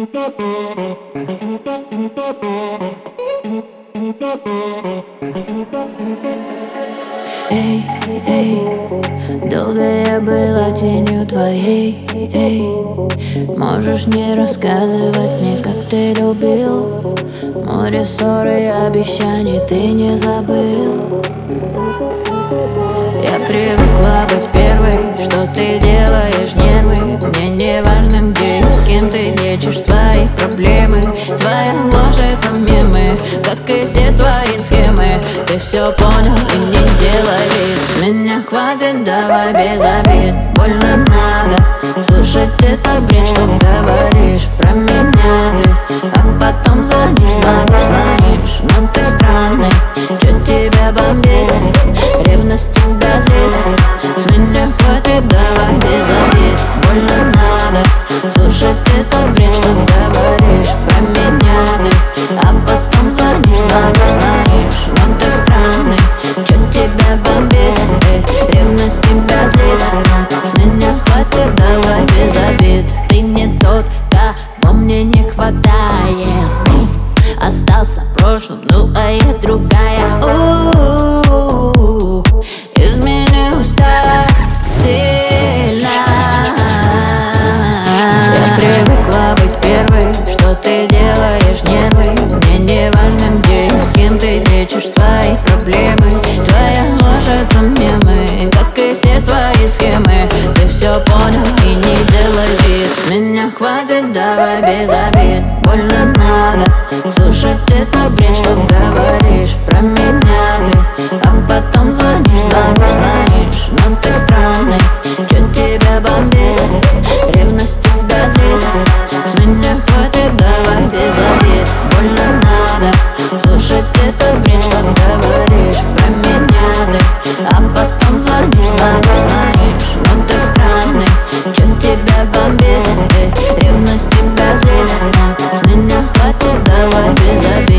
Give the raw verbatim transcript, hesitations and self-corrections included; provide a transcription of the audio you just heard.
Эй, эй, долго я была тенью твоей, эй. Можешь не рассказывать мне, как ты любил. Море ссоры и обещаний ты не забыл. Я привыкла быть первой, что ты делаешь нервы. Мне не важно, где и с кем ты лечишь свои проблемы. Твоя ложь — это мемы, как и все твои схемы. Ты все понял и не делай вид. С меня хватит, давай без обид. Больно надо слушать этот бред, что говоришь про меня ты. А потом звонишь, звонишь, звонишь. Но ты странный, чё тебя бомбит? Ревность тебя злит. С меня хватит, давай без обид. Больно надо слушать этот бред, что говоришь про меня ты. А потом звонишь, звонишь, звонишь. Но ты странный, чё тебя бомбит? Эй, ревность тебя злит. С меня хватит, давай без обид. Ты не тот, кого мне не хватает. Остался в прошлом, ну а я другая. У-у-у-у. Изменилась так сильно. Я привыкла быть первой, что ты делаешь нервы. Мне не важно, где и с кем ты лечишь свои проблемы. Твоя ложь — это мемы, как и все твои схемы. Ты все понял и не делай вид. С меня хватит, давай без обид. Больно надо слушать этот бред, что говоришь про меня ты. А потом звонишь, звонишь, звонишь. Но ты странный, чё тебя бомбит? Ревность тебя злит. С меня хватит, давай без обид. Больно надо слушать этот бред, что говоришь про меня ты. А потом звонишь, звонишь, звонишь. Но ты странный, чё тебя бомбит? Эй, ревность тебя злит. С меня хватит, давай без обид.